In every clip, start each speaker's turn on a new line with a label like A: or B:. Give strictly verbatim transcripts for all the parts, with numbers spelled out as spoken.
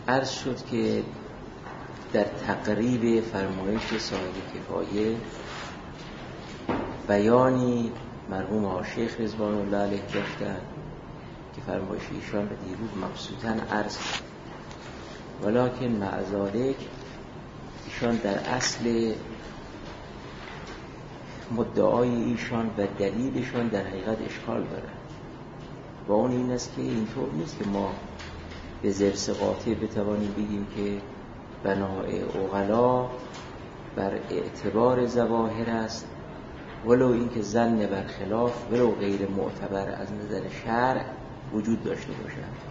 A: عرض شد که در تقریب فرمایش صاحب کفایه بیانی مرحوم آقا شیخ رضوان الله علیه داشتن که فرمایش ایشان به دیروز مبسوطاً عرض شد، ولکن مع ذالک ایشان در اصل مدعای ایشان و دلیلشان در حقیقت اشکال دارد و اون این است که اینطور نیست که ما به ضرس قاطع بتوانیم بگیم که بنای عقلا بر اعتبار ظواهر است، ولو اینکه ظن برخلاف ولو غیر معتبر از نظر شرع وجود داشته باشد.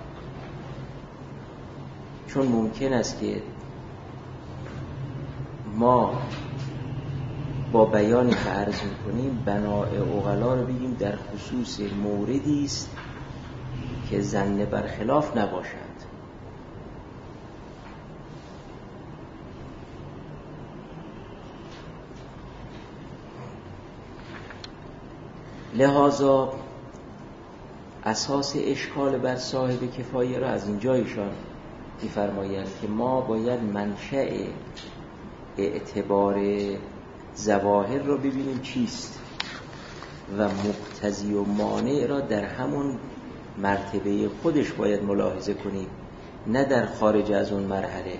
A: چون ممکن است که ما با بیانی که عرض می‌کنیم بنای عقلا رو بگیم در خصوص موردی است که ظن برخلاف نباشد. لذا اساس اشکال بر صاحب کفایه را از اینجا ایشان می‌فرمایند که ما باید منشأ اعتبار ظواهر را ببینیم چیست و مقتضی و مانع را در همون مرتبه خودش باید ملاحظه کنیم، نه در خارج از اون مرحله.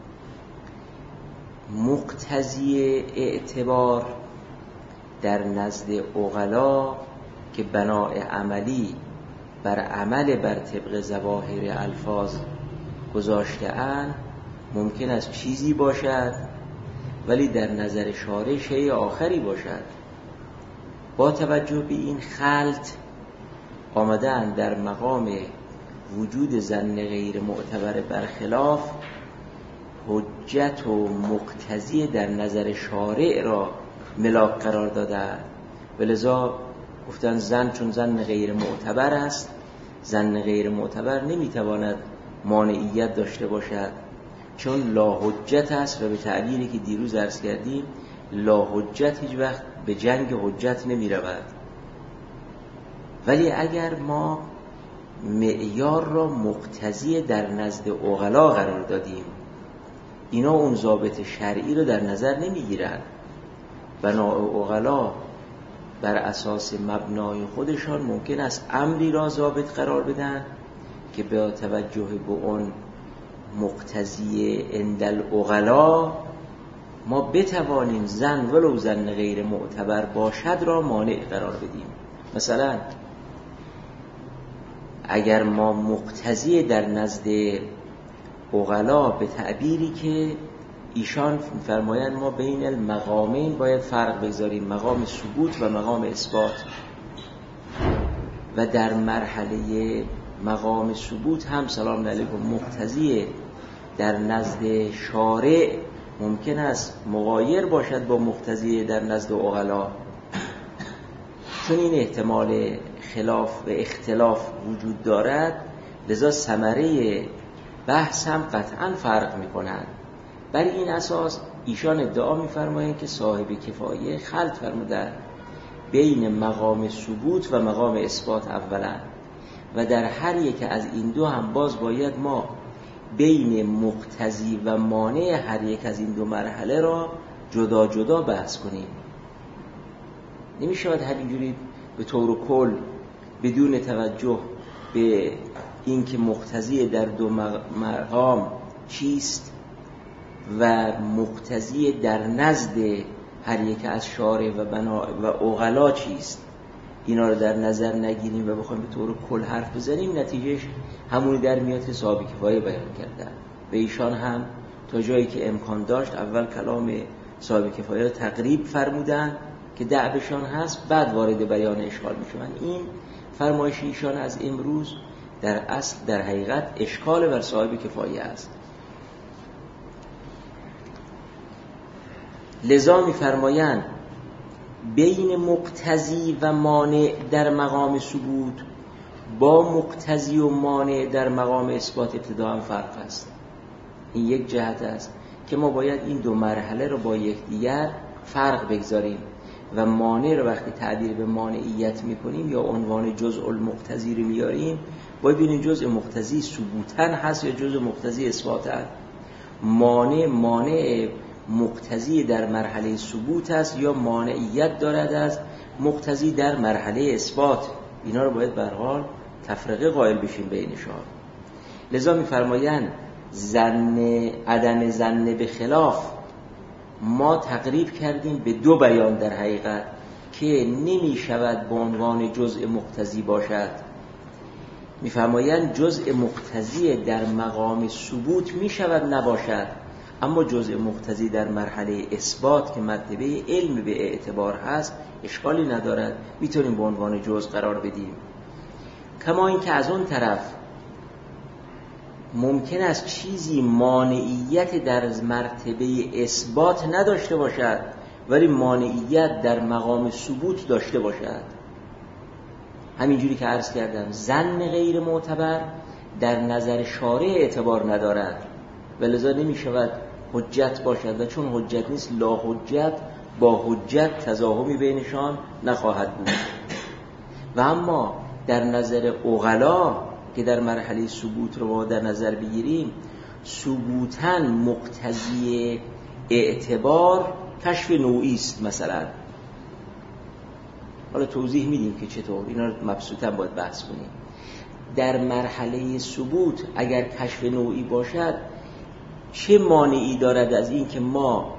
A: مقتضی اعتبار در نزد عقلا که بنای عملی بر عمل بر طبق ظواهر الفاظ گذاشته اند ممکن است چیزی باشد ولی در نظر شارع شیء آخری باشد. با توجه به این خلط آمدن در مقام وجود ظن غیر معتبر برخلاف حجت و مقتضی در نظر شارع را ملاک قرار دادند، ولذا گفتن ظن چون ظن غیر معتبر است، ظن غیر معتبر نمیتواند مانعیت داشته باشد چون لا حجت است و به تعبیری که دیروز عرض کردیم لا حجت هیچ وقت به جنگ حجت نمی رود. ولی اگر ما معیار را مقتضی در نزد عقلا قرار دادیم اینا اون ضابط شرعی رو در نظر نمی گیرند. بنای عقلا بر اساس مبنای خودشان ممکن است امری را ضابط قرار بدن که با توجه به اون مقتضی عند العقلا ما بتوانیم ظن ولو ظن غیر معتبر باشد را مانع قرار بدیم. مثلا اگر ما مقتضی در نزد عقلا به تعبیری که ایشان فرمایند ما بین المقامین باید فرق بگذاریم، مقام ثبوت و مقام اثبات، و در مرحله مقام ثبوت هم سلام علیکم مقتضی در نزد شارع ممکن است مغایر باشد با مقتضی در نزد عقلا. چون این احتمال خلاف و اختلاف وجود دارد لذا ثمره بحث هم قطعا فرق می کنند. بر این اساس ایشان ادعا می فرمایند که صاحب کفایه خلط فرمودند بین مقام ثبوت و مقام اثبات اولا، و در هر یک از این دو هم باز باید ما بین مقتضی و مانع هر یک از این دو مرحله را جدا جدا بحث کنیم. نمی شود همینجوری به طور کل بدون توجه به این که مقتضی در دو مقام چیست و مقتضی در نزد هر یک از شارع و بنا و عقلا چیست اینا رو در نظر نگیریم و بخوایم به طور کل حرف بزنیم، نتیجهش همونی در میاد که صاحب کفایه بیان کردن و ایشان هم تا جایی که امکان داشت اول کلام صاحب کفایه رو تقریب فرمودن که دعوشان هست، بعد وارد بیان اشکال میشوند. این فرمایش ایشان از امروز در اصل در حقیقت اشکال بر صاحب کفایه است. لذا می‌فرمایند بین مقتضی و مانع در مقام ثبوت با مقتضی و مانع در مقام اثبات ابتداء فرق است. این یک جهت است که ما باید این دو مرحله رو با یکدیگر فرق بگذاریم و مانع رو وقتی تعبیر به مانعیت میکنیم یا عنوان جزء المقتضی رو میاریم، باید ببینیم جزء مقتضی ثبوتاً هست یا جزء مقتضی اثباتاً. مانع مانع مقتضی در مرحله ثبوت است یا مانعیت دارد از مقتضی در مرحله اثبات. اینا رو باید به هر حال تفرقه قائل بشیم بینشان. لذا می‌فرمایند ظن عدم ظن به خلاف ما تقریب کردیم به دو بیان در حقیقت که نمی شود به عنوان جزء مقتضی باشد. می‌فرمایند جزء مقتضی در مقام ثبوت می شود نباشد، اما جزء مقتضی در مرحله اثبات که مرتبه علم به اعتبار هست اشکالی ندارد، میتونیم به عنوان جزء قرار بدیم. کما اینکه از اون طرف ممکن است چیزی مانعیت در مرتبه اثبات نداشته باشد ولی مانعیت در مقام ثبوت داشته باشد. همینجوری که عرض کردم ظن غیر معتبر در نظر شارع اعتبار ندارد و لذا نمی شود حجت باشد و چون حجت نیست لا حجت با حجت تضاهمی بینشان نخواهد بود. و اما در نظر عقلا که در مرحله ثبوت رو ما در نظر بگیریم، ثبوتاً مقتضی اعتبار کشف نوعی است. مثلا حالا توضیح میدیم که چطور، اینا رو مبسوطاً باید بحث کنیم. در مرحله ثبوت اگر کشف نوعی باشد چه مانعی دارد از این که ما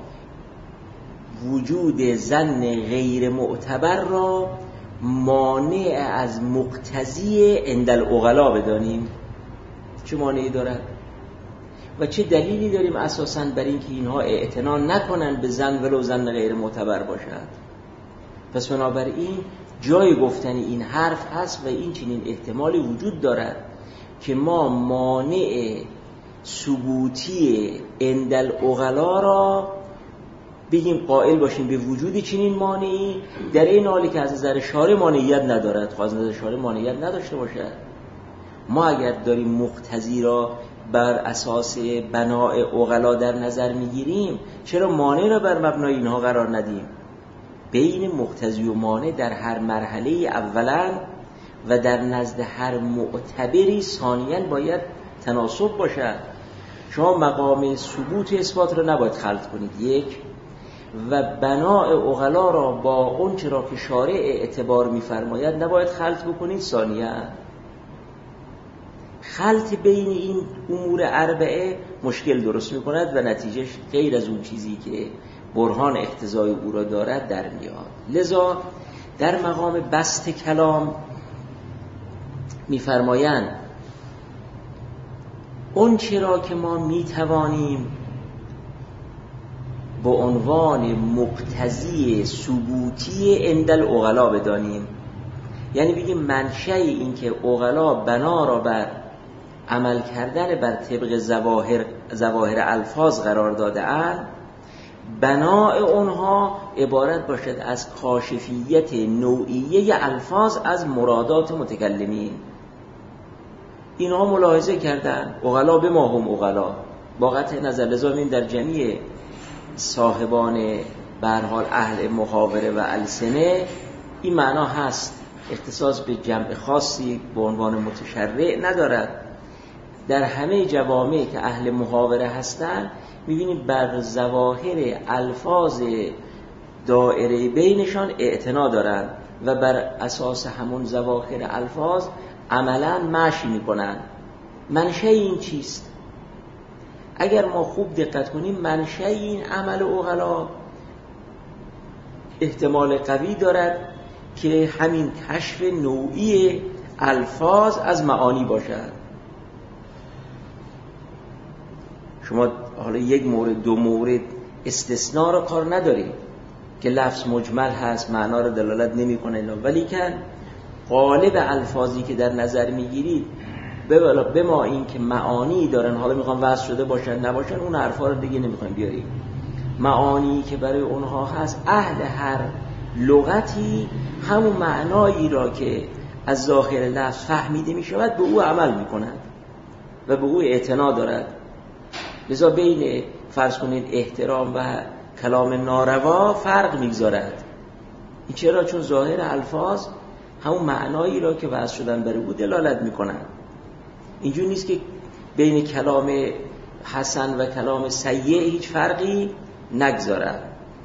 A: وجود ظن غیر معتبر را مانع از مقتضی عند العقلا بدانیم؟ چه مانعی دارد و چه دلیلی داریم اساساً بر این که اینها اعتنا نکنند به ظن ولو ظن غیر معتبر باشد؟ پس بنابراین جای گفتن این حرف هست و این چنین احتمالی وجود دارد که ما مانع ثبوتی عند العقلا را بگیم قائل باشیم به وجود چنین مانعی، در این حالی که از نظر شارع مانعیت ندارد. خواهد نظر شارع مانعیت نداشته باشد. ما اگر داریم مقتضی را بر اساس بناء عقلا در نظر میگیریم، چرا مانع را بر مبنای اینها قرار ندیم؟ بین مقتضی و مانع در هر مرحله اولا و در نزد هر معتبری ثانیاً باید تناسب باشد. شما مقام ثبوت اثبات را نباید خلط کنید یک، و بناء عقلا را با اون چرا که شارع اعتبار می‌فرماید نباید خلط بکنید ثانیاً. خلط بین این امور اربعه مشکل درست می‌کند و نتیجهش غیر از اون چیزی که برهان اقتضای او را دارد در میاد. لذا در مقام بسط کلام می‌فرمایند اون چرا که ما می‌توانیم با عنوان مقتضی ثبوتی عند العقلا بدانیم، یعنی بگیم منشأ این که عقلا بنا را بر عمل کردن بر طبق ظواهر ظواهر الفاظ قرار داده اند، بناء اونها عبارت باشد از کاشفیت نوعیه الفاظ از مرادات متکلمین. اینها ملاحظه کردن عقلا به ما هم عقلا با قطع نظر. لذا این در جمعی صاحبان به هر حال اهل محاوره و السنه این معنا هست، اختصاص به جمع خاصی به عنوان متشرع ندارد. در همه جوامع که اهل محاوره هستند می‌بینید بر ظواهر الفاظ دائره بینشان اعتنا دارند و بر اساس همون ظواهر الفاظ عملاً مشی می‌کنند. منشأ این چیست؟ اگر ما خوب دقت کنیم منشأ این عمل عقلا احتمال قوی دارد که همین کشف نوعی الفاظ از معانی باشد. شما حالا یک مورد دو مورد استثناء را کار ندارید که لفظ مجمل هست معنا را دلالت نمی‌کنه، ولی که غالب الفاظی که در نظر میگیرید به ما این که معانی دارن، حالا میخوام وضع شده باشن نباشن اون حرفا رو دیگه نمیخوایم بیاریم. معانی که برای اونها هست، اهل هر لغتی همون معنایی را که از ظاهر لفظ فهمیده میشود به او عمل میکنند و به او اعتنا دارد. لذا بین فرض کنید احترام و کلام ناروا فرق میگذارد. این چرا؟ چون ظاهر الفاظ همون معنایی را که وضع شدن برای او دلالت میکنن. اینجور نیست که بین کلام حسن و کلام سیء هیچ فرقی نگذارد.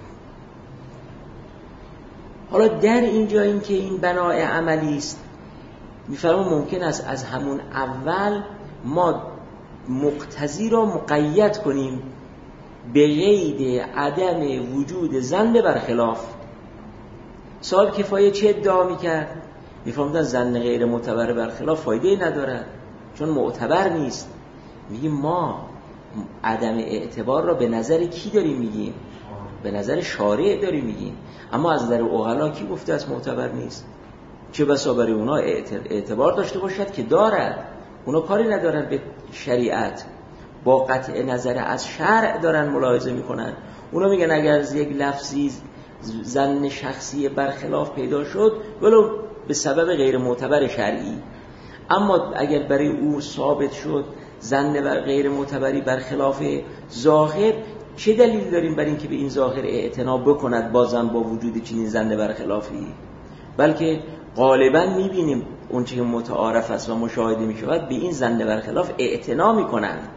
A: حالا در اینجا این که این بنای عملی است، میفرمون ممکن است از همون اول ما مقتضی را مقید کنیم به قید عدم وجود ظن برخلاف. صاحب کفایه چه ادعا میکرد؟ میفرمودن ظن غیر معتبر برخلاف فایده ندارد چون معتبر نیست. میگیم ما عدم اعتبار را به نظر کی داریم میگیم؟ به نظر شارع داریم میگیم. اما از نظر عقلا کی گفته است معتبر نیست؟ چه بسا برای اونا اعتبار داشته باشد که دارد. اونا کاری ندارن به شریعت، با قطع نظر از شرع دارن ملاحظه میکنن. اونا میگن اگر از یک لفظی ظن شخصی برخلاف پیدا شد ولو به سبب غیر معتبر شرعی، اما اگر برای او ثابت شد ظن بر غیر معتبری برخلاف ظاهر، چه دلیل داریم بر این که به این ظاهر اعتنا بکند بازم با وجود چنین ظن برخلافی؟ بلکه غالبا میبینیم اون چه متعارف است و مشاهده میشود به این ظن برخلاف اعتنا میکنند.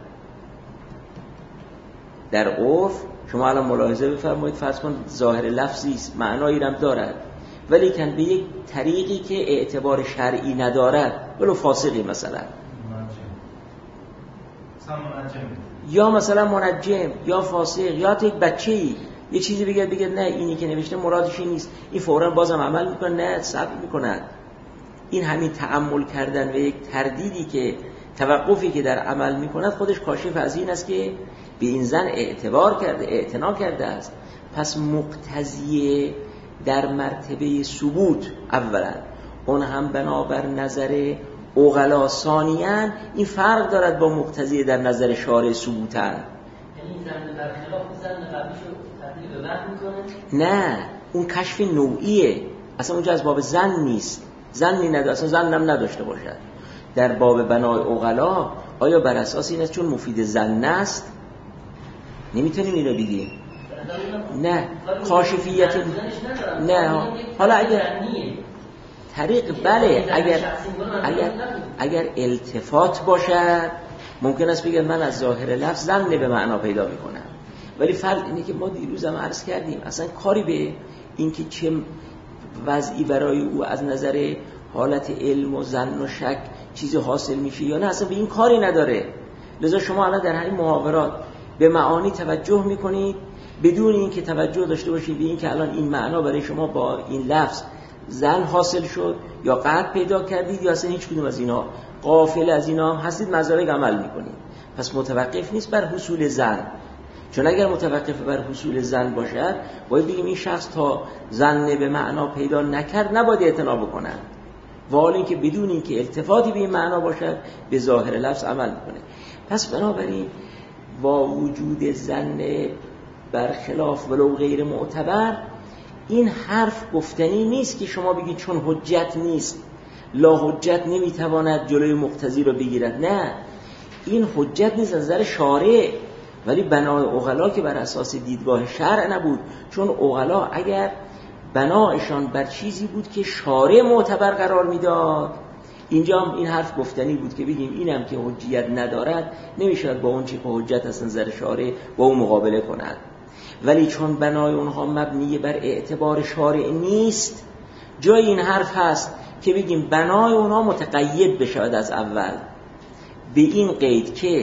A: در عرف شما الان ملاحظه بفرمایید، فرض کن ظاهر لفظی است معنایی هم دارد ولی کن به یک طریقی که اعتبار شرعی ندارد، ولو فاسقی مثلا، یا مثلا منجم یا فاسق یا یک بچه‌ای یه چیزی بگه بگه نه اینی که نوشته مرادش این نیست، این فوراً بازم عمل میکنه، نه صبر میکند. این همین تأمل کردن و یک تردیدی که توقفی که در عمل میکند خودش کاشف از این است که به این زن اعتبار کرده، اعتنا کرده است. پس مقتضی در مرتبه ثبوت اولا، اون هم بنابر نظر عقلا ثانیاً این فرق دارد با مقتضی در نظر شارع ثبوتاً.
B: یعنی این زن برخلاف زن قبلیشو تبدیل به بعد میکنه؟
A: نه، اون کشف نوعیه، اصلا اونجا از باب زن نیست، زنی نداره، اصلا زن هم نداشته باشد. در باب بنای عقلا آیا بر اساس این است چون مفید زن است نمیتونیم اینو بگیم؟ نه، کاشفیت نه. حالا اگر طریق بله، اگر اگر اگر التفات باشد ممکن است بگن من از ظاهر لفظ ظن به معنا پیدا میکنم، ولی فرق اینه که ما دیروز هم عرض کردیم اصلا کاری به این که چه وضعی برای او از نظر حالت علم و ظن و شک چیزی حاصل میشه یا نه اصلا به این کاری نداره. لذا شما الان در همین محاورات به معانی توجه میکنید بدون این که توجه داشته باشید به این که الان این معنا برای شما با این لفظ ظن حاصل شد یا قطع پیدا کردید یا اصلا هیچ کدوم از اینا، غافل از اینا هم هستید، مزارق عمل میکنید. پس متوقف نیست بر حصول ظن، چون اگر متوقف بر حصول ظن باشد باید بگیم این شخص تا ظن به معنا پیدا نکرد نباید اعتنا بکنند، و حال این که بدون این که التفاتی به این معنا باشد به ظاهر لفظ عمل میکنه. پس بنابراین با وجود ظن برخلاف ولو غیر معتبر این حرف گفتنی نیست که شما بگید چون حجت نیست لا حجت نمیتواند جلوی مقتضی رو بگیرد. نه، این حجت نیست از نظر شارع، ولی بنای عقلا که بر اساس دیدگاه شرع نبود، چون عقلا اگر بنایشان بر چیزی بود که شارع معتبر قرار میداد، اینجا هم این حرف گفتنی بود که بگیم اینم که حجیت ندارد نمیشود با اون چی که حجت از نظر شارع با اون مقابله کند. ولی چون بنای اونها مبنی بر اعتبار شارع نیست، جای این حرف هست که بگیم بنای اونها متقید بشود از اول به این قید که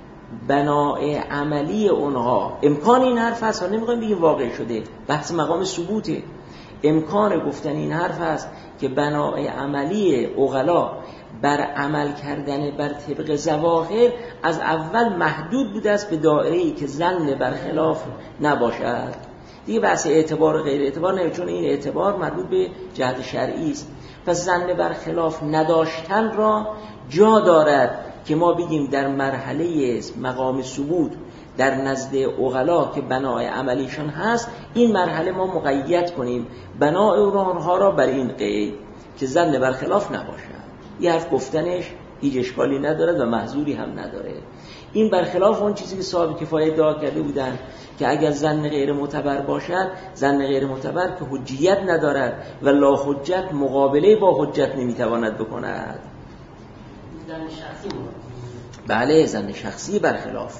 A: بنای عملی اونها، امکان این حرف هست، نمیخوایم بگیم واقع شده، بحث مقام ثبوته، امکان گفتن این حرف هست که بنای عملی عقلا بر عمل کردن بر طبق ظواهر از اول محدود بوده است به دایره‌ای که ظن برخلاف نباشد. دیگه بحث اعتبار و غیر اعتبار نه، چون این اعتبار مربوط به جهت شرعی است. پس ظن برخلاف نداشتن را جا دارد که ما بگیم در مرحله مقام ثبوت در نزد عقلا که بنای عملیشان هست، این مرحله ما مقید کنیم بنای اونها را بر این قید که ظن برخلاف نباشد. یه حرف گفتنش هیچ اشکالی ندارد و محظوری هم نداره. این برخلاف اون چیزی که صاحب کفایه ادعا کرده بودن که اگر ظن غیر معتبر باشد، ظن غیر معتبر که حجیت ندارد و لا حجت مقابله با حجت نمیتواند بکند.
B: ظن شخصی بود.
A: بله، ظن شخصی برخلاف.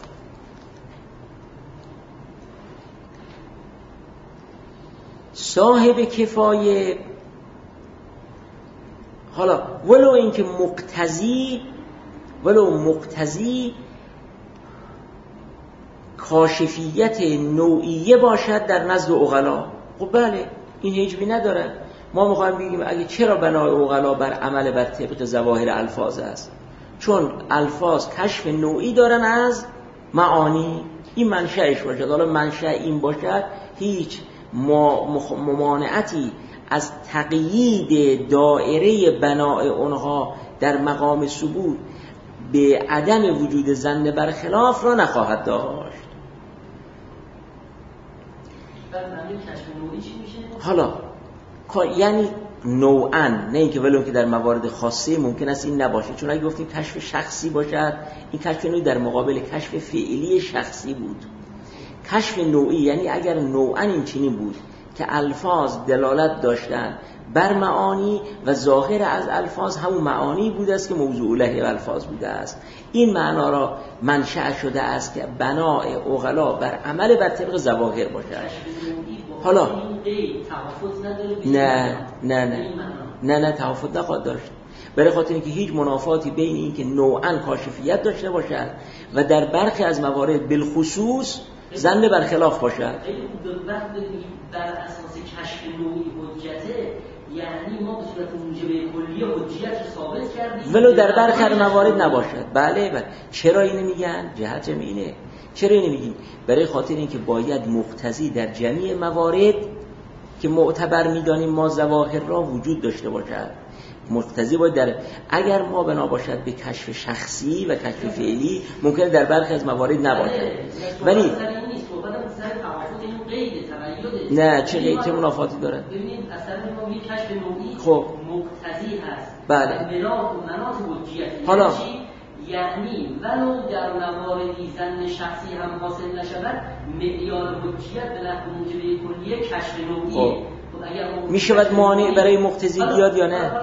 A: صاحب کفایه، حالا ولو اینکه مقتضی ولو مقتضی کاشفیت نوعیه باشد در نزد عقلا، خب بله این حجبی نداره. ما میخوایم بگیم اگه چرا بنای عقلا بر عمل بر طبق ظواهر الفاظ است؟ چون الفاظ کشف نوعی دارن از معانی، این منشأش باشد. حالا منشأ این باشد، هیچ ممانعتی از تقیید دائره بنای اونها در مقام ثبوت به عدم وجود ظن برخلاف را نخواهد داشت. حالا یعنی نوعاً، نه اینکه ولو که در موارد خاصه ممکن است این نباشه، چون اگه گفتیم کشف شخصی باشد، این کشف نوعی در مقابل کشف فعلی شخصی بود. کشف نوعی یعنی اگر نوعاً این چنین بود که الفاظ دلالت داشتن بر معانی و ظاهر از الفاظ همون معانی بوده است که موضوع له الفاظ بوده است، این معنا را منشأ شده است که بنای عقلا بر عمل بر طبق ظواهر باشد. حالا نه نه نه نه نه تفاوت نخواهد داشت، برای خاطر اینکه هیچ منافاتی بین این که نوعاً کاشفیت داشته باشد و در برخی از موارد بالخصوص ظن برخلاف باشد.
B: بر اساس کشف نوعی حجته، یعنی ما به صورت موجبه کلیه حجیت رو ثابت کردیم
A: ولو در برخی موارد نباشد. بله بله. چرا اینو میگن؟ جهت اینه. چرا اینو میگیم؟ برای خاطر اینکه باید مقتضی در جميع موارد که معتبر میدانیم ما ظواهر را وجود داشته باشد. مقتضی باید در، اگر ما بنا باشد به کشف شخصی و کشف فعلی ممکنه در برخی از موارد نباشد. ولی نه چه غیر چه منافاتی داره؟
B: ببینید اصلا ما یک کشف نوعی
A: خب
B: مقتضی هست.
A: بله.
B: بنا و مناط حجیت.
A: حالا
B: یعنی ولو در مواردی ظن شخصی هم حاصل نشود، معیار حجیت به نحو موجبه کلیه کشف نوعیه.
A: خب میشود مانع برای مقتضی بیاد یا نه؟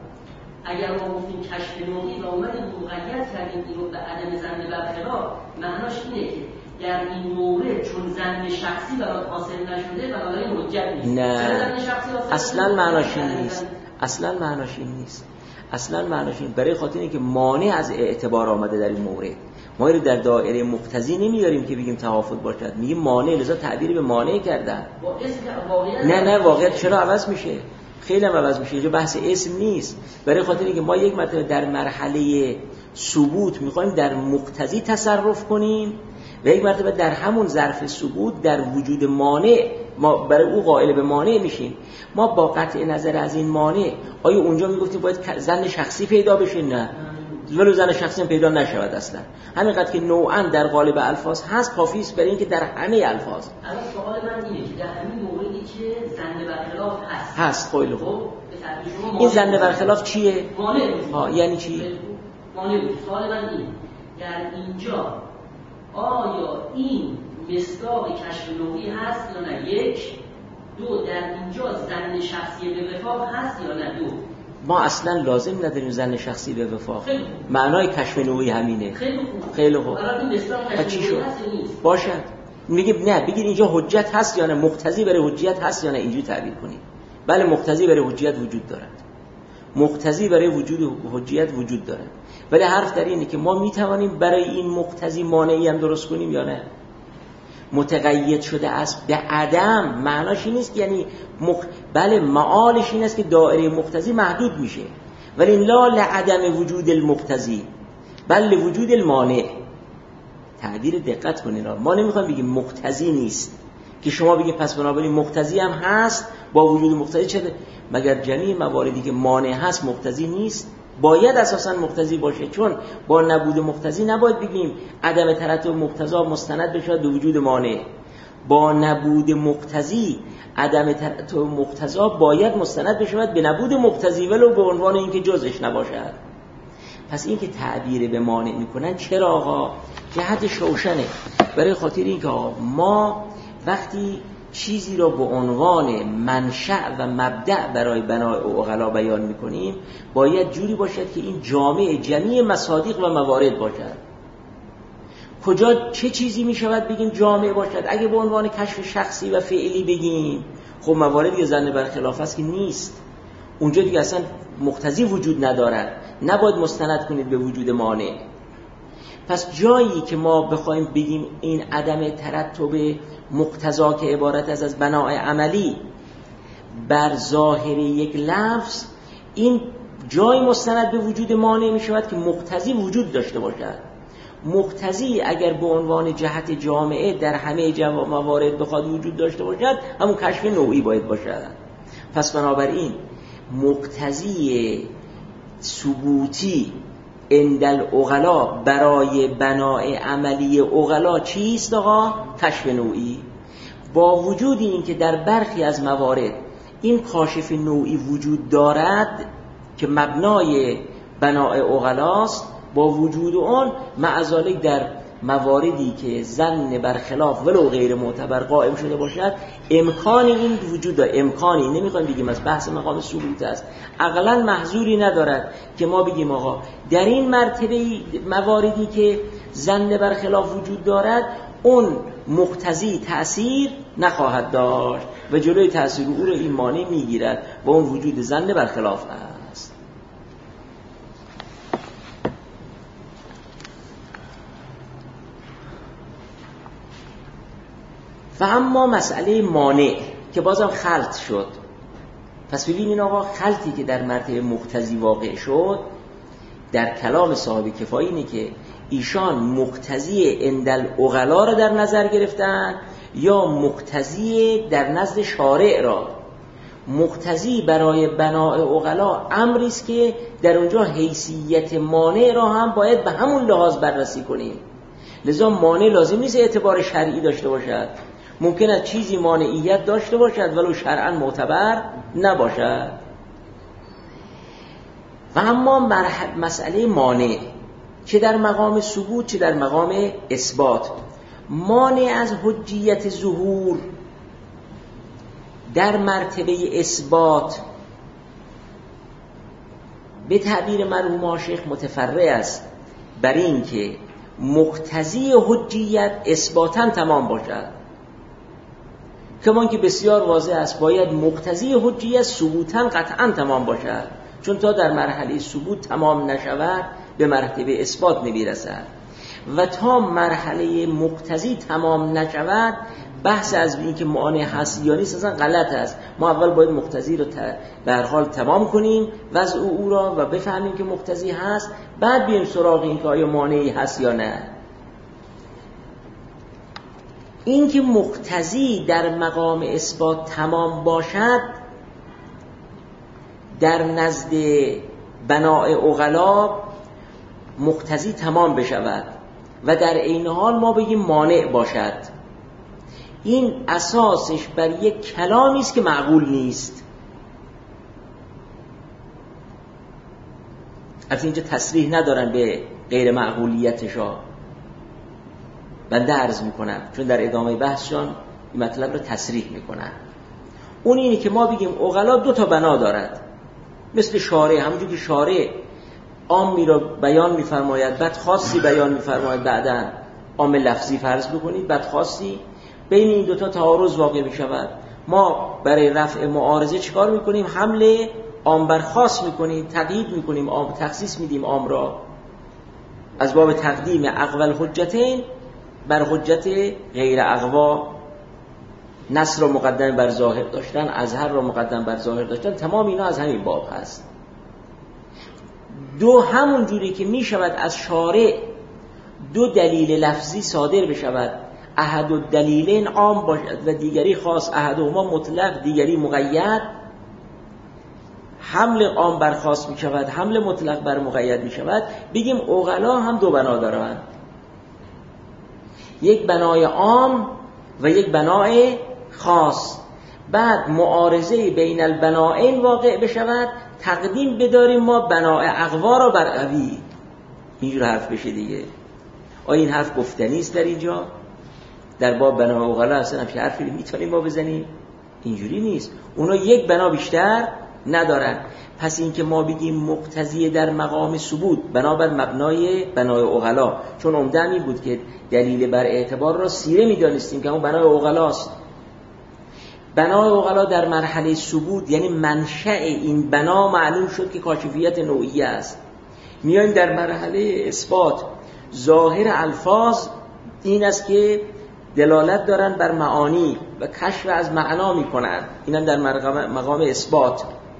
B: اگر ما گفتیم کشف نوعی و اومدیم مقید کردیم این رو به عدم ظن برخلاف، معناش اینه که در این مورد چون ظن شخصی برات حاصل نشده بنابراین حجت نیست.
A: نه اصلا معناش این نیست. اصلا معناش این نیست. اصلا معناش این، برای خاطر اینکه مانع از اعتبار آمده در این مورد. ما رو در دایره مقتضی نمیاریم که بگیم توافق باشد، میگیم مانع، لذا تعبیری به مانع کردن. نه نه واقعیت چرا عوض میشه؟ خیلی هم عوض میشه. اینجا بحث اسم نیست، برای خاطر اینکه ما یک مرتبه در مرحله ثبوت میخوایم در مقتضی تصرف کنیم و یک مرتبه در همون ظرف ثبوت در وجود مانع ما برای او قائل به مانع میشیم. ما با قطع نظر از این مانع، آیا اونجا میگفتیم باید ظن شخصی پیدا بشه؟ نه، ولو ظن شخصی هم پیدا نشود اصلا. همینقدر که نوعاً در قالب الفاظ هست کافی است برای اینکه در همه الفاظ.
B: الان سوال من اینه که در همین موردی که ظن برخلاف هست
A: هست خیلی خوب، این ظن برخلاف چیه؟
B: مانع.
A: ها یعنی چی؟
B: مانع. سوال من اینه در اینجا آیا این مصداق کشف نوعی هست یا نه؟ یک. دو، در اینجا ظن شخصی به وفاق هست یا نه؟ دو.
A: ما اصلا لازم نداریم ظن شخصی به وفاق. معنای کشف نوعی همینه.
B: خیلی خوب.
A: خیلی خوب.
B: الان این مصداق کشف نوعی هست یا نیست؟
A: باشد. میگیم نه، بگید اینجا حجت هست یا نه، مقتضی برای حجیت هست یا نه، اینجوری تعبیر کنید. بله مقتضی برای حجیت وجود دارد. مقتضی برای وجود حجیت وجود دارد. ولی حرف در اینه که ما میتوانیم برای این مقتضی مانعی هم درست کنیم یا نه. متقید شده است به عدم، معناش این نیست که یعنی مق... بله معالش این است که دایره مقتضی محدود میشه، ولی لا لعدم وجود المقتضی بل وجود المانع. تعبیر دقت کنین، ما نمیخوایم بگیم مقتضی نیست که شما بگید پس بنابراین مقتضی هم هست با وجود مقتضی چه، مگر جمعی مواردی که مانع هست مقتضی نیست؟ باید اساساً مقتضی باشه، چون با نبود مقتضی نباید بگیم عدم ترتب مقتضا مستند بشه به وجود مانع. با نبود مقتضی عدم ترتب مقتضا باید مستند بشه به نبود مقتضی ولو به عنوان اینکه جزش نباشد. پس این که تعبیر به مانع میکنن چرا آقا؟ جهت شوشنه، برای خاطر این که آقا ما وقتی چیزی را به عنوان منشأ و مبدأ برای بنای عقلا بیان میکنیم باید جوری باشد که این جامع جمیع مصادیق و موارد باشد. کجا چه چیزی میشود بگیم جامع باشد؟ اگه به عنوان کشف شخصی و فعلی بگیم خب موارد یا ظن برخلاف است که نیست، اونجا دیگه اصلا مقتضی وجود ندارد، نباید مستند کنید به وجود مانع. پس جایی که ما بخوایم بگیم این عدم ترتب مقتضا که عبارت از از بنای عملی بر ظاهر یک لفظ، این جای مستند به وجود مانع می شود که مقتضی وجود داشته باشد. مقتضی اگر به عنوان جهت جامعه در همه موارد بخواد وجود داشته باشد همون کشف نوعی باید باشد. پس بنابراین مقتضی ثبوتی عند العقلا برای بنای عملی عقلا چیست آقا؟ کشف نوعی. با وجود این که در برخی از موارد این کاشف نوعی وجود دارد که مبنای بنای عقلاست، با وجود اون معذالک در مواردی که ظن برخلاف ولو غیر معتبر قائم شده باشد امکان این وجود داره. امکانی نمیخوایم بگیم از بحث مقام ثبوت است، عقلا محظوری ندارد که ما بگیم آقا در این مرتبه مواردی که ظن برخلاف وجود دارد اون مقتضی تأثیر نخواهد داشت و جلوی تأثیر او را این مانع میگیرد و اون وجود ظن برخلاف است. و اما مسئله مانع که بازم خلط شد. پس ببینین آقا خلطی که در مرتبه مقتضی واقع شد در کلام صاحب کفایی اینه که ایشان مقتضی عند العقلا را در نظر گرفتن یا مقتضی در نزد شارع را. مقتضی برای بنای عقلا امری است که در اونجا حیثیت مانع را هم باید به همون لحاظ بررسی کنیم. لذا مانع لازم نیست اعتبار شرعی داشته باشد، ممکن است چیزی مانعیت داشته باشد ولو شرعاً معتبر نباشد. و اما مسئله مانع چه در مقام ثبوت چه در مقام اثبات، مانع از حجیت ظهور در مرتبه اثبات به تعبیر مرحوم عاشق متفرع است بر این که مقتضی حجیت اثباتاً تمام باشد، کمان که بسیار واضح است باید مقتضی حجیت ثبوتاً قطعاً تمام باشد، چون تا در مرحله ثبوت تمام نشود به مرتبه اثبات نمیرسد و تا مرحله مقتضی تمام نشود بحث از این که مانع هست یا نیست اصلا غلط است. ما اول باید مقتضی رو به هر حال تمام کنیم وضع او را و بفهمیم که مقتضی هست، بعد بیایم سراغ این که آیا مانعی هست یا نه. این که مقتضی در مقام اثبات تمام باشد در نزد بنای عقلا مقتضی تمام بشود و در عین حال ما بگیم مانع باشد، این اساسش بر یک کلامی است که معقول نیست. از اینجا تصریح ندارن به غیر معقولیتشا، بنده عرض میکنم چون در ادامه بحثشان این مطلب رو تصریح میکنن. اون اینه که ما بگیم عقلا دو تا بنا دارد، مثل شارع، همونجور که شارع عامی را بیان میفرماید بعد خاصی بیان میفرماید، بعداً عام لفظی فرض بکنید بعد خاصی، بین این دوتا تعارض واقع میشود. ما برای رفع معارضه چیکار میکنیم؟ حمله عام بر خاص میکنیم، تقیید میکنیم، عام تخصیص میدیم عام را از باب تقدیم اقوال حجتین بر حجت غیر اقوا، نص را مقدم بر ظاهر داشتن، اظهر را مقدم بر ظاهر داشتن، تمام اینا از همین باب هست. دو همون جوری که می شود از شارع دو دلیل لفظی صادر بشود، احد الدلیلین عام باشد و دیگری خاص، احدهما مطلق دیگری مقید، حمل عام بر خاص می شود، حمل مطلق بر مقید می شود. بگیم عقلا هم دو بنا دارند، یک بنای عام و یک بنای خاص. بعد معارضه بین البنائین واقع بشود، تقدیم بداریم ما بنای اقوا را بر قوی. اینجور حرف بشه دیگه. آیا این حرف گفتنی است در اینجا؟ در باب بنا و اغلا اصلا همچه حرفی میتونیم ما بزنیم؟ اینجوری نیست. اونا یک بنا بیشتر ندارن. پس این که ما بگیم مقتضی در مقام ثبوت بنابر مبنای بنای اغلا، چون عمدن این بود که دلیل بر اعتبار را سیره میدانستیم که اون بنای اغلاست. بنای اغلا در مرحله ثبوت یعنی منشأ این بنا معلوم شد که کاشفیت نوعی است. میایم در مرحله اثبات، ظاهر الفاظ این است که دلالت دارن بر معانی و کشف از معنا میکنن، اینم در مقام اثبات.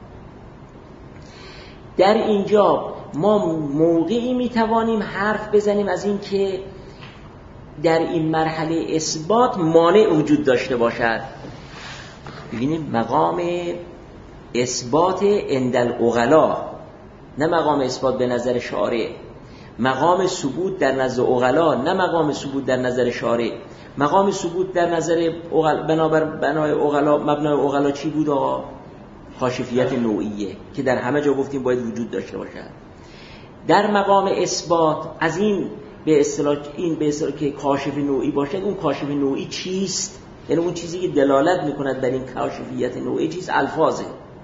A: در اینجا ما موقعی میتوانیم حرف بزنیم از این که در این مرحله اثبات مانع وجود داشته باشد. ببینیم مقام اثبات عند العقلا، نه مقام اثبات به نظر شارع. مقام ثبوت در نظر عقلا، نه مقام ثبوت در نظر شارع. مقام ثبوت در نظر بنابر بنای عقلا، مبنای عقلا چی بود آقا؟ کاشفیت نوعیه که در همه جا گفتیم باید وجود داشته باشد. در مقام اثبات از این به اصطلاح این به اصطلاح که کاشف نوعی باشد، اون کاشف نوعی چیست؟ یعنی اون چیزی که دلالت میکند بر این کاشفیت نوعی چیز؟ الفاظه.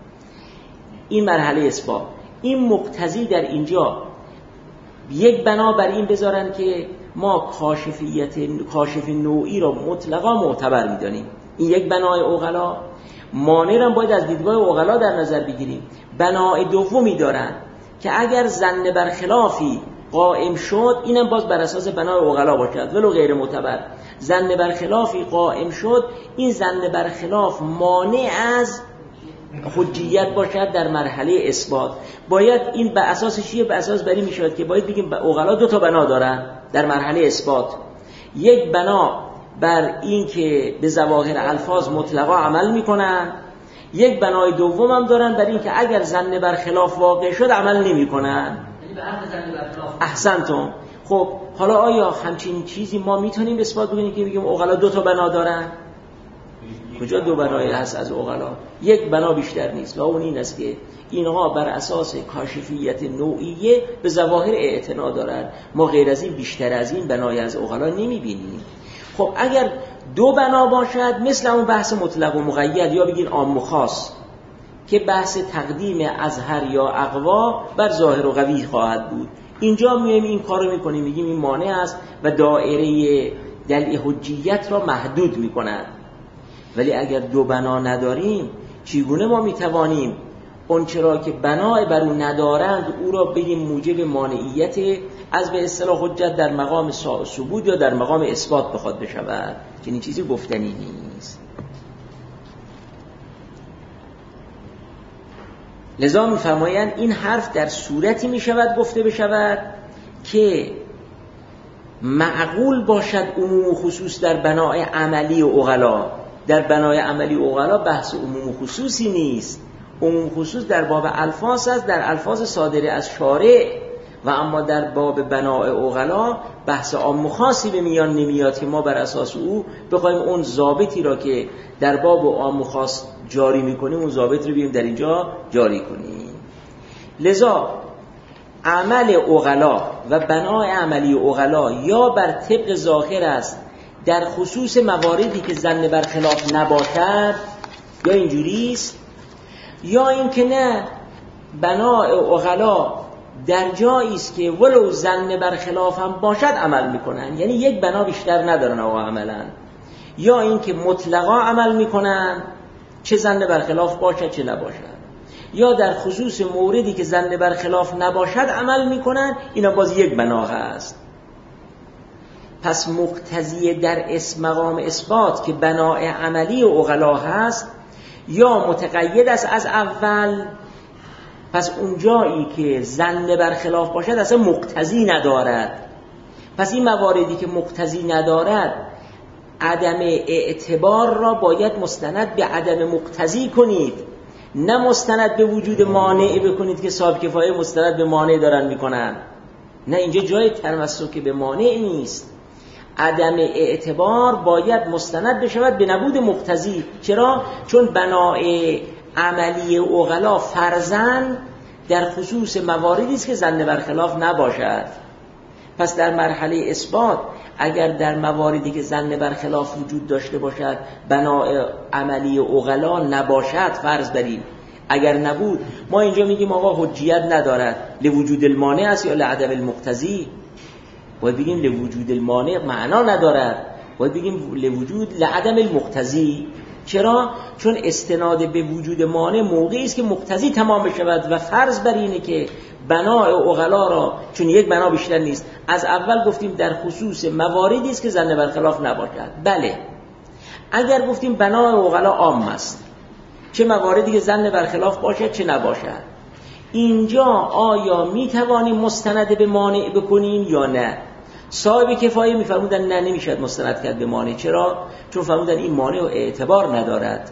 A: این مرحله اثبات. این مقتضی در اینجا یک بنا بر این بذارن که ما کاشفیت کاشف نوعی را مطلقا معتبر میدانیم. این یک بنای عقلا. مانع را باید از دیدگاه عقلا در نظر بگیریم. بنای دومی دارن که اگر ظن بر خلافی قائم شد، اینم باز بر اساس بنای عقلا باشد ولو غیر معتبر. ظن بر خلافی قائم شد، این ظن بر خلاف مانع از حجیت باشد در مرحله اثبات. باید این به اساس چیه؟ به اساس بری میشود که باید بگیم عقلا دو تا بنا دارن در مرحله اثبات. یک بنا بر این که به ظواهر الفاظ مطلقا عمل میکنن، یک بنای دوم هم دارن بر این که اگر ظن بر خلاف واقع شد عمل نمیکنن.
B: یعنی به حرف ظن بر خلاف.
A: احسنتم. خب حالا آیا همچین چیزی ما میتونیم اثبات بکنیم که بگیم عقلا دو تا بنا دارن؟ کجا دو بنای هست از عقلا؟ یک بنا بیشتر نیست و اون این است که اینها بر اساس کاشفیت نوعیه به ظواهر اعتنا دارن. ما غیر از این بیشتر از این بنای از عقلا نمیبینیم. خب اگر دو بنا باشد مثل اون بحث مطلق و مقید یا بگین عام و خاص که بحث تقدیم اظهر یا اقوا بر ظاهر و قوی خواهد بود، اینجا میایم این کارو میکنیم، میگیم این مانع است و دایره دلع حجیت را محدود میکنند. ولی اگر دو بنا نداریم چگونه ما میتوانیم اون چرا که بنا بر اون ندارند او را بگیم موجب مانعیت از به اصطلاح حجت در مقام ثبوت یا در مقام اثبات بخواد بشود؟ که این چیزی گفتنی نیست. لذا می‌فرمایند این حرف در صورتی میشود گفته بشود که معقول باشد عموم و خصوص در بنای عملی و عقلا. در بنای عملی و عقلا بحث عموم و خصوصی نیست. عموم خصوص در باب الفاظ است، در الفاظ صادره از شارع، و اما در باب بنای عقلا بحث عام و خاصی به میان نمیاد که ما بر اساس او بخوایم اون ضابطی را که در باب عام و خاص جاری میکنیم اون ضابط رو بیایم در اینجا جاری کنیم. لذا عمل عقلا و بنای عملی عقلا یا بر طبق ظاهر است در خصوص مواردی که ظن بر خلاف نباشد، یا اینجوری است، یا اینکه نه بنای عقلا در جایی است که ولو ظن بر خلاف هم باشد عمل میکنن، یعنی یک بنا بیشتر ندارن آقا عملا، یا اینکه مطلقا عمل میکنن چه ظن بر خلاف باشد چه نباشد، یا در خصوص موردی که ظن بر خلاف نباشد عمل میکنن. اینا باز یک بنا هست. پس مقتضی در اسم مقام اثبات که بنای عملی و عقلا هست یا متقید است از اول، پس اون جایی که ظن بر خلاف باشد اصلا مقتضی ندارد. پس این مواردی که مقتضی ندارد عدم اعتبار را باید مستند به عدم مقتضی کنید، نه مستند به وجود مانع بکنید که صاحب کفایه مستند به مانع دارن میکنن. نه، اینجا جای تمسک به مانع نیست. عدم اعتبار باید مستند بشود به نبود مقتضی. چرا؟ چون بنای عملی عقلا فرضاً در خصوص مواردی است که ظن بر خلاف نباشد. پس در مرحله اثبات اگر در مواردی که ظن برخلاف وجود داشته باشد بنای عملی عقلا نباشد فرض بریم، اگر نبود ما اینجا میگیم آقا حجیت ندارد لوجود المانع است یا لعدم المقتضی، باید بگیم لوجود المانع معنا ندارد، باید بگیم لوجود لعدم المقتضی. چرا؟ چون استناد به وجود مانع موقعی است که مقتضی تمام بشود و فرض بر اینه که بنای عقلا را، چون یک بنا بیشتر نیست، از اول گفتیم در خصوص مواردی است که ظن برخلاف نباشد. بله اگر گفتیم بنای عقلا عام است، چه مواردی که ظن برخلاف باشد چه نباشد، اینجا آیا می توانیم مستند به مانع بکنیم یا نه؟ صاحب کفایه میفرمودن نه نمیشد مستند کرد به مانع. چرا؟ چون فرمودن این مانع اعتبار ندارد.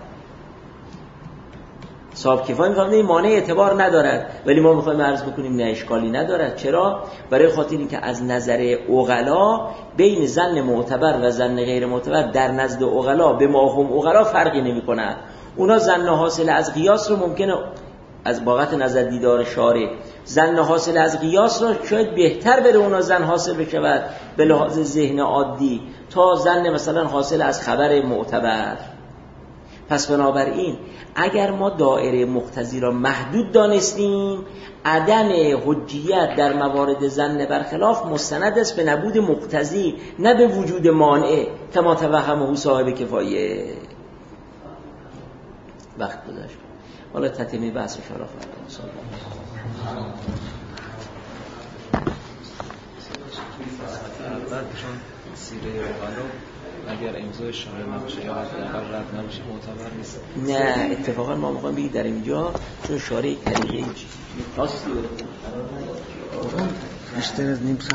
A: صاحب کفایه میفرمودن این مانع اعتبار ندارد، ولی ما میخوایم عرض بکنیم نه اشکالی ندارد. چرا؟ برای خاطر اینکه از نظر عقلا بین ظن معتبر و ظن غیر معتبر در نزد عقلا به مفهوم عقلا فرقی نمیکنه. اونا ظن حاصل از قیاس رو ممکنه از باقت نظر دیدار شارع ظن حاصل از قیاس را شاید بهتر بره اونا ظن حاصل بشود به لحاظ ذهن عادی تا ظن مثلا حاصل از خبر معتبر. پس بنابراین اگر ما دایره مقتضی را محدود دانستیم، عدم حجیت در موارد ظن برخلاف مستند است به نبود مقتضی نه به وجود مانع کما توهمه صاحب کفایه. وقت گذشت، حالا تتمه بحث شرف فردا
C: بعد چون سیره اوغلا اگر امضای شامل نباشه یا حداقل رد نباشه معتبر نیست.
A: نه اتفاقا ما میخوایم بگیم در اینجا چون شارع طریقه این چیزی خاصی
D: بیشتر از نیم